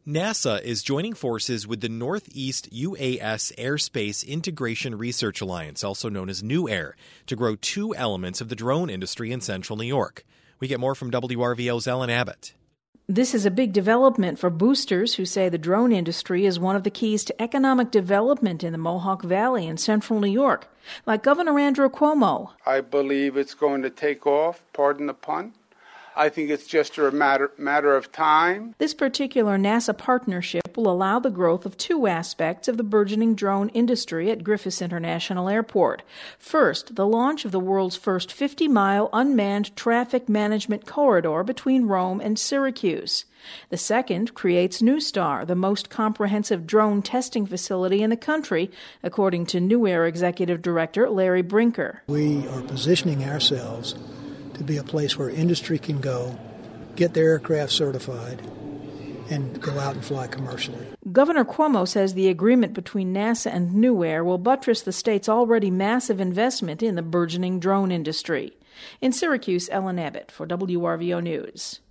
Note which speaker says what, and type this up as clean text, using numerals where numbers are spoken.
Speaker 1: NASA is joining forces with the Northeast UAS Airspace Integration Research Alliance, also known as NEWAIR, to grow two elements of the drone industry in central New York. We get more from WRVO's Ellen Abbott.
Speaker 2: This is a big development for boosters who say the drone industry is one of the keys to economic development in the Mohawk Valley in central New York, like Governor Andrew Cuomo.
Speaker 3: I believe it's going to take off, pardon the pun. I think it's just a matter of time.
Speaker 2: This particular NASA partnership will allow the growth of two aspects of the burgeoning drone industry at Griffiss International Airport. First, the launch of the world's first 50-mile unmanned traffic management corridor between Rome and Syracuse. The second creates NewStar, the most comprehensive drone testing facility in the country, according to NEWAIR Executive Director Larry Brinker.
Speaker 4: We are positioning ourselves to be a place where industry can go, get their aircraft certified, and go out and fly commercially.
Speaker 2: Governor Cuomo says the agreement between NASA and NEWAIR will buttress the state's already massive investment in the burgeoning drone industry. In Syracuse, Ellen Abbott for WRVO News.